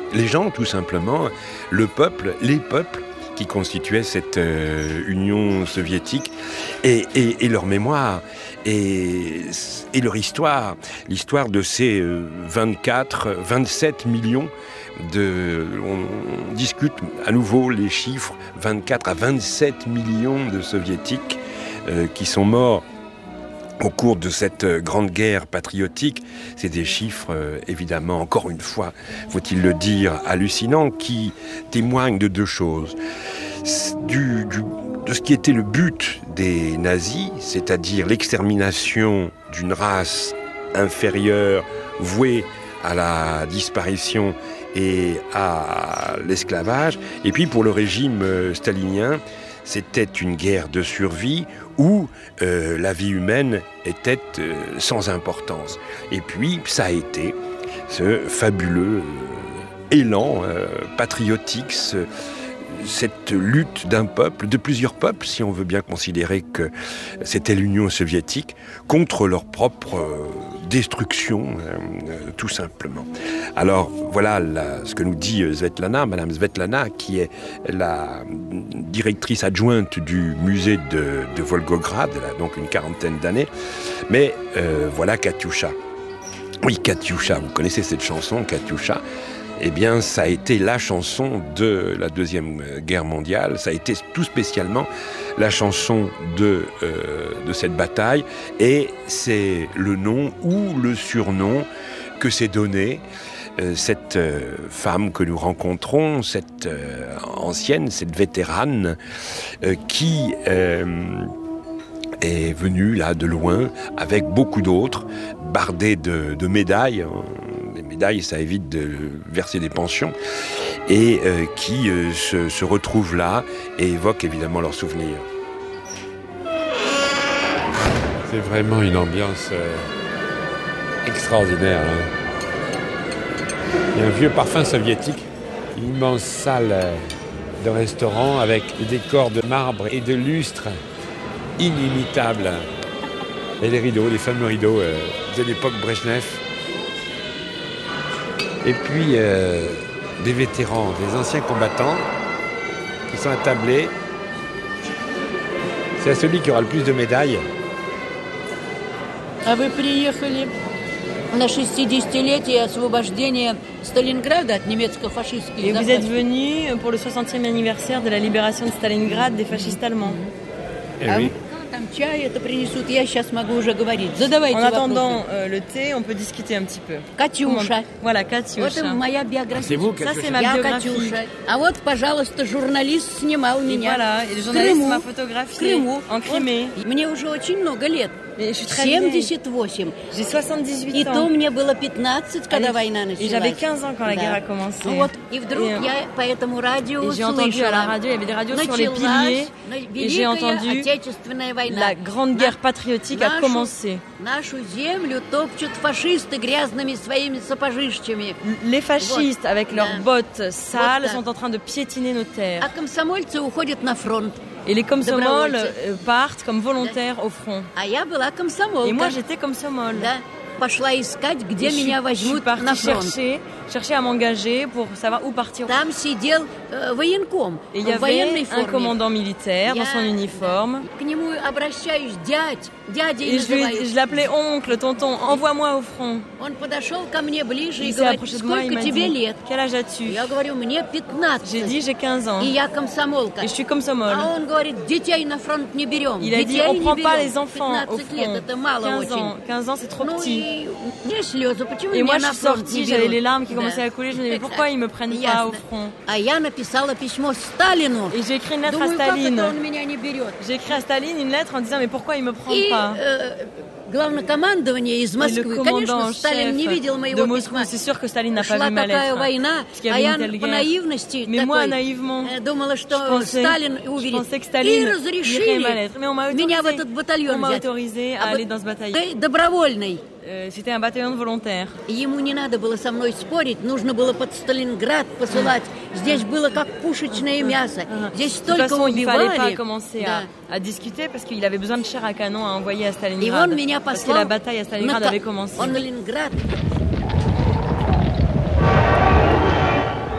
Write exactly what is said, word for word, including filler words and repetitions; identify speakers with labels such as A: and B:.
A: les gens, tout simplement, le peuple, les peuples qui constituaient cette euh, Union soviétique et, et, et leur mémoire et, et leur histoire, l'histoire de ces euh, vingt-quatre, vingt-sept millions de... On discute à nouveau les chiffres, vingt-quatre à vingt-sept millions de soviétiques euh, qui sont morts au cours de cette grande guerre patriotique. C'est des chiffres, euh, évidemment, encore une fois, faut-il le dire, hallucinants, qui témoignent de deux choses. Du, du, de ce qui était le but des nazis, c'est-à-dire l'extermination d'une race inférieure, vouée à la disparition et à l'esclavage. Et puis pour le régime euh, stalinien, c'était une guerre de survie où euh, la vie humaine était euh, sans importance. Et puis, ça a été ce fabuleux euh, élan euh, patriotique, ce, cette lutte d'un peuple, de plusieurs peuples, si on veut bien considérer que c'était l'Union soviétique, contre leur propre euh, destruction, euh, tout simplement. Alors, voilà la, ce que nous dit Svetlana, Madame Svetlana, qui est la directrice adjointe du musée de, de Volgograd, elle a donc une quarantaine d'années. Mais euh, voilà Katyusha. Oui, Katyusha, vous connaissez cette chanson, Katyusha. Eh bien, ça a été la chanson de la Deuxième Guerre mondiale. Ça a été tout spécialement la chanson de, euh, de cette bataille. Et c'est le nom ou le surnom que s'est donné euh, cette euh, femme que nous rencontrons, cette euh, ancienne, cette vétérane, euh, qui euh, est venue là de loin avec beaucoup d'autres, bardée de, de médailles. Les médailles, ça évite de verser des pensions, et euh, qui euh, se, se retrouvent là et évoquent évidemment leurs souvenirs. C'est vraiment une ambiance euh, extraordinaire. Hein. Il y a un vieux parfum soviétique, une immense salle de restaurant avec des décors de marbre et de lustre inimitables. Et les rideaux, les fameux rideaux euh, de l'époque Brejnev. Et puis, euh, des vétérans, des anciens combattants qui sont attablés. C'est à celui qui aura le plus de médailles.
B: А вы приехали на шестидесятилетие освобождения Сталинграда от немецко-фашистских
C: захватчиков. Et vous êtes venu pour le soixantième anniversaire de la libération de Stalingrad des fascistes allemands.
A: Eh oui.
B: Чай это принесут, я сейчас могу уже говорить. Задавайте
C: вопросы. En attendant
B: euh,
C: le thé, on peut discuter un petit peu.
B: Катюша.
C: Voilà, Катюша.
B: Вот моя биография.
A: C'est vous,
C: Ça, c'est ma
B: я
C: biographie.
B: Катюша. А вот, пожалуйста, журналист снимал меня.
C: Et voilà, et le journaliste m'a photographié en Crimée.
B: Вот. Мне уже очень много лет.
C: Je suis très
B: семьдесят восемь.
C: J'ai soixante-dix-huit
B: И
C: ans.
B: то мне было пятнадцать, когда
C: et,
B: война началась.
C: Et j'avais quinze ans quand la guerre a commencé.
B: Ну вот, и вдруг
C: et,
B: я по этому радио
C: et j'ai entendu à la radio, il y avait des radios sur les piliers, et j'ai entendu la grande guerre patriotique a commencé.
B: Нашу землю топчут фашисты грязными своими сапожищами.
C: Les fascistes, avec leurs bottes sales, sont en train de piétiner nos terres.
B: А комсомольцы уходят на фронт.
C: Et les комсомоль partent comme volontaires au front.
B: А я была комсомолка.
C: Et moi, j'étais комсомоль.
B: Да. Пошла искать, где меня возьмут на фронт.
C: Chercher, chercher à m'engager pour savoir où partir.
B: Там сидел э, военком
C: Et il y
B: в военной
C: avait
B: форме.
C: Un commandant militaire dans son uniforme.
B: К нему обращаюсь, дядь, дядя
C: et je, lui, je l'appelais oncle, tonton, envoie-moi au front.
B: Он подошел ко мне ближе
C: il
B: и говорит,
C: moi,
B: сколько тебе
C: dit,
B: лет?
C: Quel âge as-tu?
B: Я говорю, мне пятнадцать.
C: J'ai dit, j'ai quinze ans.
B: И я комсомолка.
C: Et je suis комсомоль.
B: А он говорит, детей на фронт не берем.
C: Il a dit, on prend pas les enfants au
B: пятнадцать лет,
C: front.
B: это мало
C: quinze
B: очень.
C: ans, quinze ans, c'est trop
B: ну,
C: petit.
B: И... Слезы, почему
C: et moi,
B: меня
C: je suis sortie, j'avais les larmes qui
B: да.
C: commençaient à couler. Je me disais, pourquoi ils me prennent
B: Ясно.
C: pas au front?
B: А я написала письмо Сталину.
C: Et j'ai écrit une lettre
B: Думаю,
C: à Staline.
B: как это он меня не берет?
C: J'ai écrit à Staline une lettre en disant, mais pourquoi il me prend
B: И,
C: pas?
B: Euh, главнокомандование из Москвы. Конечно, Сталин не видел моего письма.
C: C'est sûr que Staline n'a pas
B: Шла
C: vu ma
B: такая
C: lettre.
B: война, а я по наивности
C: Mais moi,
B: такой
C: naïvement,
B: думала, что
C: pensais,
B: Сталин увидит. И разрешили меня в этот батальон взять.
C: à aller dans ce bataillon.
B: Добровольный.
C: Euh, c'était un bataillon de volontaires.
B: Ему не надо было со мной спорить, нужно было под Сталинград посылать. Здесь было как пушечное мясо. Здесь столько
C: façon,
B: убивали.
C: Il fallait pas commencer да. à, à discuter parce qu'il avait besoin de chair à canon à envoyer à Stalingrad.
B: И он меня
C: parce que la
B: послал
C: bataille à Stalingrad
B: на,
C: avait commencé.
B: он Ленинград